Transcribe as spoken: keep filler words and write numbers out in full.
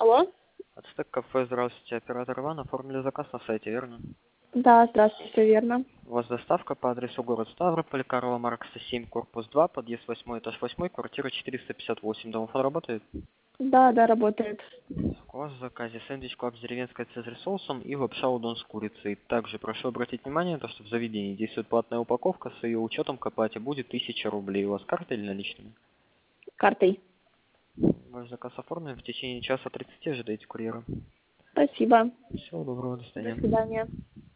Алло? Ацтек кафе, здравствуйте, оператор Иван, оформили заказ на сайте, верно? Да, здравствуйте, все верно. У вас доставка по адресу город Ставрополь, Карла Маркса семь, корпус два, подъезд восьмой, этаж восьмой, квартира четыреста пятьдесят восемь. Домофон работает? Да, да, работает. У вас в заказе сэндвич клаб с деревенской цезарь соусом и лапша удон с курицей. Также прошу обратить внимание, то, что в заведении действует платная упаковка, с ее учетом к оплате будет тысяча рублей. У вас карта или наличными? Картой. Ваш заказ оформлен, в течение часа тридцати ожидайте курьера. Спасибо. Всего доброго, до До свидания. свидания.